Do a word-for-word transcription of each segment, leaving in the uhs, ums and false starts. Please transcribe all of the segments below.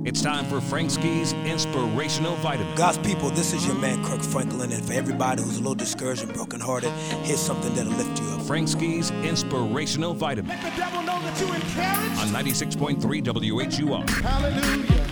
It's time for Frank Ski's Inspirational Vitamin. God's people, this is your man, Kirk Franklin, and for everybody who's a little discouraged and brokenhearted, here's something that'll lift you up. Frank Ski's Inspirational Vitamin. Let the devil know that you're encouraged. On ninety-six point three W H U R. Hallelujah.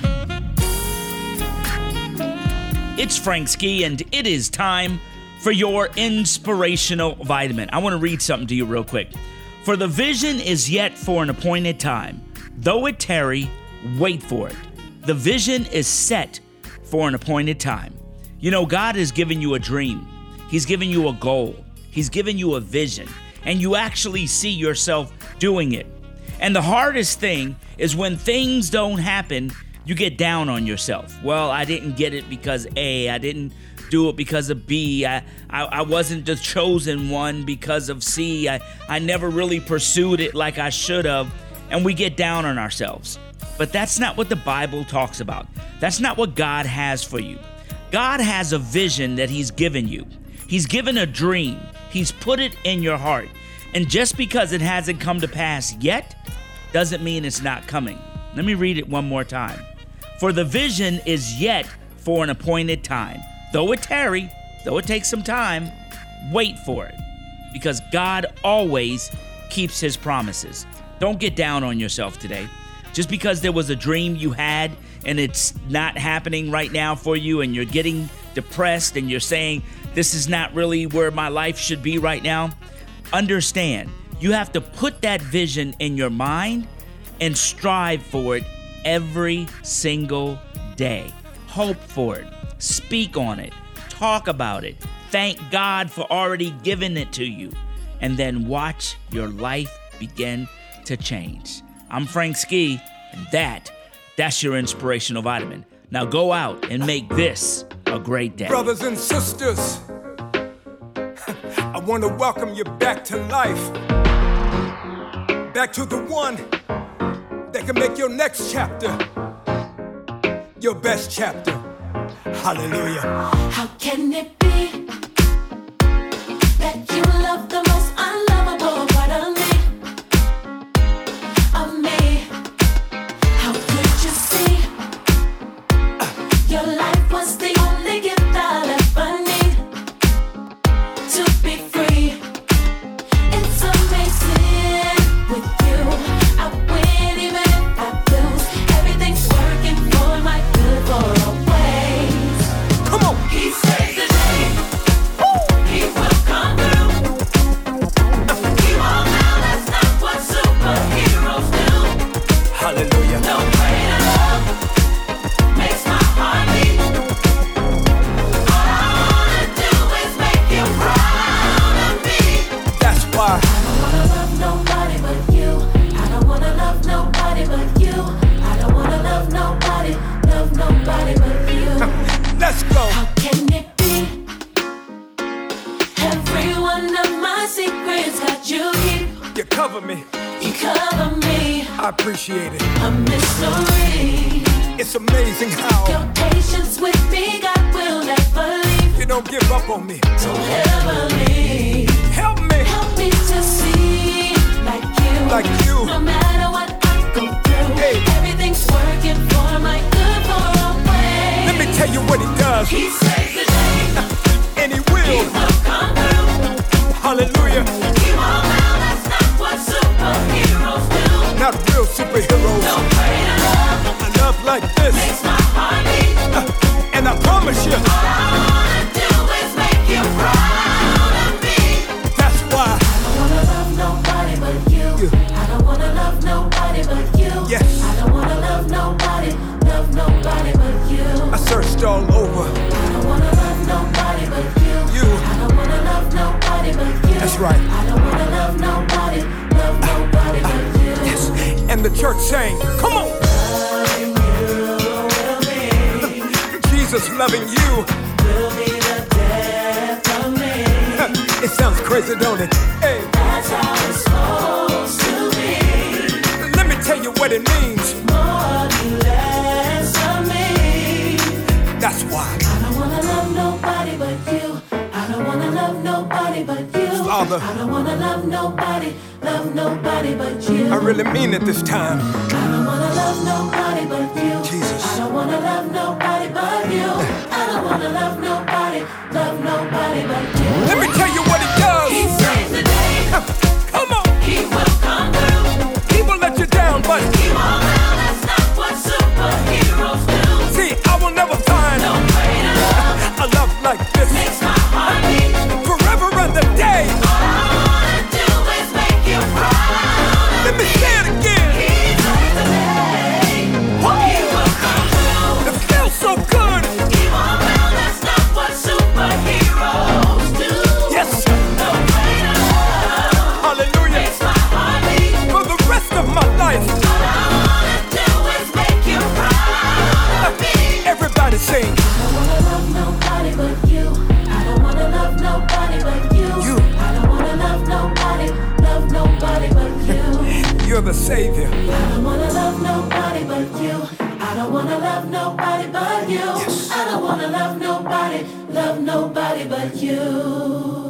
It's Frank Ski, and it is time for your Inspirational Vitamin. I want to read something to you real quick. For the vision is yet for an appointed time. Though it tarry, wait for it. The vision is set for an appointed time. You know, God has given you a dream. He's given you a goal. He's given you a vision. And you actually see yourself doing it. And the hardest thing is when things don't happen, you get down on yourself. Well, I didn't get it because A. I didn't do it because of B. I, I, I wasn't the chosen one because of C. I, I never really pursued it like I should have. And we get down on ourselves. But that's not what the Bible talks about. That's not what God has for you. God has a vision that He's given you. He's given a dream. He's put it in your heart. And just because it hasn't come to pass yet, doesn't mean it's not coming. Let me read it one more time. For the vision is yet for an appointed time. Though it tarry, though it takes some time, wait for it. Because God always keeps His promises. Don't get down on yourself today. Just because there was a dream you had and it's not happening right now for you and you're getting depressed and you're saying, this is not really where my life should be right now, understand, you have to put that vision in your mind and strive for it every single day. Hope for it. Speak on it. Talk about it. Thank God for already giving it to you. And then watch your life begin to change. I'm Frank Ski, and that, that's your Inspirational Vitamin. Now go out and make this a great day. Brothers and sisters, I want to welcome you back to life. Back to the one that can make your next chapter your best chapter. Hallelujah. How can it be that you love the most unlovable part of me? Of me? How could you see your life was the only gift I'll ever need to be free? It's amazing with you. I win even if I lose. Everything's working for my good for always. Come on. He saves the day. He will come through. He won't now, that's not what superheroes do. Hallelujah. No greater love makes my heart beat. All I wanna do is make you proud of me. That's why. I don't wanna love nobody but you. I don't wanna love nobody but you. I don't wanna love nobody, love nobody but you. Let's go. How can it be? Every one of my secrets got you keep. You cover me. You cover me, I appreciate it. a mystery. It's amazing Your how patience with me, God will never leave. you don't give up on me. Don't ever leave. Help me. Help me to see like you. Like you. No matter what I go through, Hey. everything's working for my good for always. Let me tell you what He does. He saves the day. And He He will. will come through. Hallelujah. He won't now, that's not what superheroes do. Not real superheroes. No greater love A love like this. makes my heart beat. And I promise you, All I wanna do is make you proud of me. that's why. I don't wanna love nobody but you. I don't wanna love nobody but you. Yes. I don't wanna love nobody, love nobody but you. I searched all over. I don't wanna love nobody but you. You. I don't wanna love nobody but you. That's right. I don't wanna love nobody, love nobody but you. Yes. And the church sang, come on. Loving you will be, Jesus loving you. will be the death of me. It sounds crazy, don't it? Hey, That's how it's supposed to be. let me tell you what it means. More than less of me. That's why. I don't wanna love nobody but you. I don't wanna love nobody but you. Father. I don't wanna love nobody, love nobody but you. I really mean it this time. I don't wanna love nobody but you. Jesus. I wanna love nobody but you. I don't wanna love nobody, love nobody but you. Let me tell you what he does. He saves the day. Come on. He will come through. He will let you down, but He won't fail. That's not what superheroes do. see, I will never find No greater love a love like this. makes my heart beat. Forever and the day. All I wanna do is make you proud. Let me say it again. He saves the day. He will come through. It feels so good. He won't fail. That's not what superheroes do. Yes. No greater love Hallelujah. makes my heart beat. For the rest of my life. All I wanna do is make you proud of me. Everybody sing. I don't wanna love nobody but you. I don't wanna love nobody but you. You. I don't wanna love nobody, love nobody but you. You're the savior. I don't wanna love nobody but you. I don't wanna love nobody but you. I don't wanna love nobody, love nobody but you.